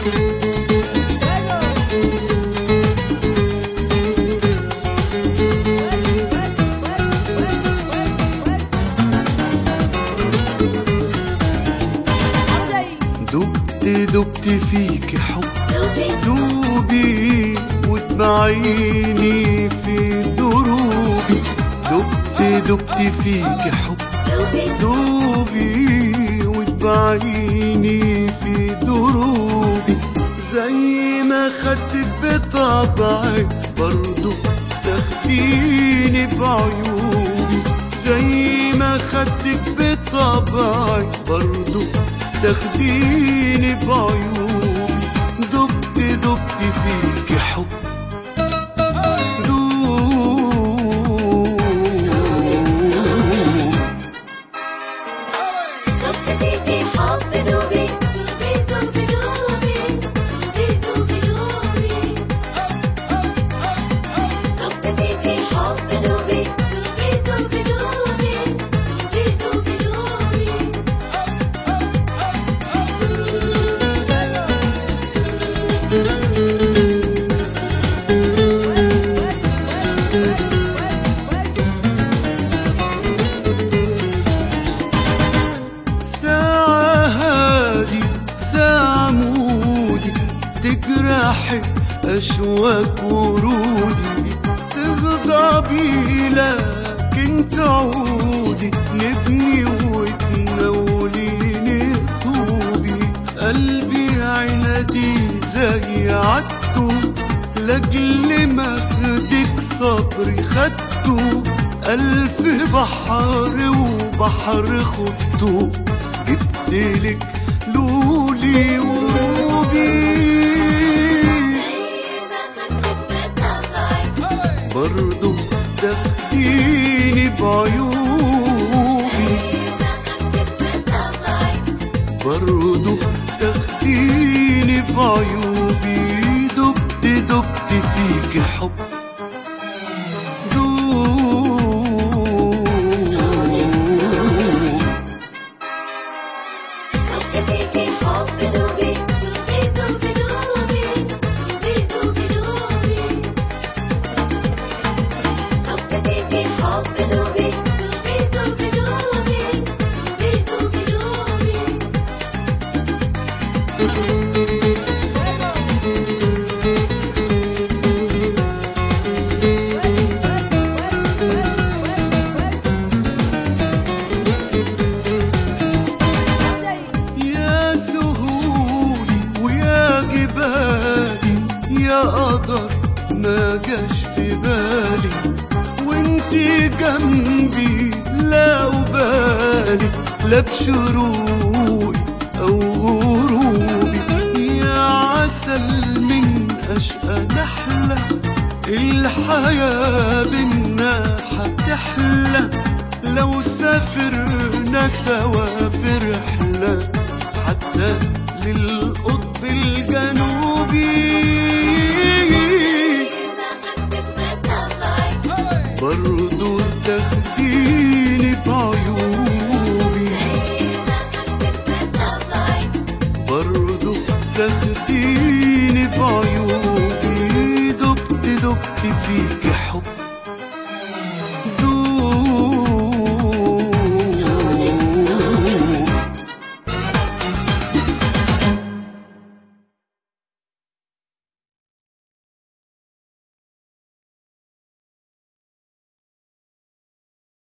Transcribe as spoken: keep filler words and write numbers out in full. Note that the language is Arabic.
دبت دبت فيك حب دوبي وتبعيني في دروبي. دبت دبت فيك حب دوبي وتبعيني في دروبي. زي ما خدتك بطبعي برضو تاخديني بعيوبي. زي ما خدتك بطبعي برضو تاخديني بعيوبي. دبت دبت فيك حب تجرحي أشواك ورودي. تغضبي لكن تعودي نبني وتنوليني طوبي. قلبي عنادي زي عدته لأجل ما خدك صبري خدته. ألف بحر وبحر خدته جبتلك لولي وروبي. برضو تاخديني بعيوبي. برضو تاخديني بعيوبي. دبت دبت فيك حب ما جاش في بالي وانتي جنبي لا أبالي. لا بشروقي أو غروبي يا عسل من أشقى نحلة. الحياة بينا هتحلى لو سافرنا سوا في رحلة حتى للقطب الجنوبي. برضو تاخديني بعيوبي. برضو تاخديني بعيوبي. دبت دبت فيك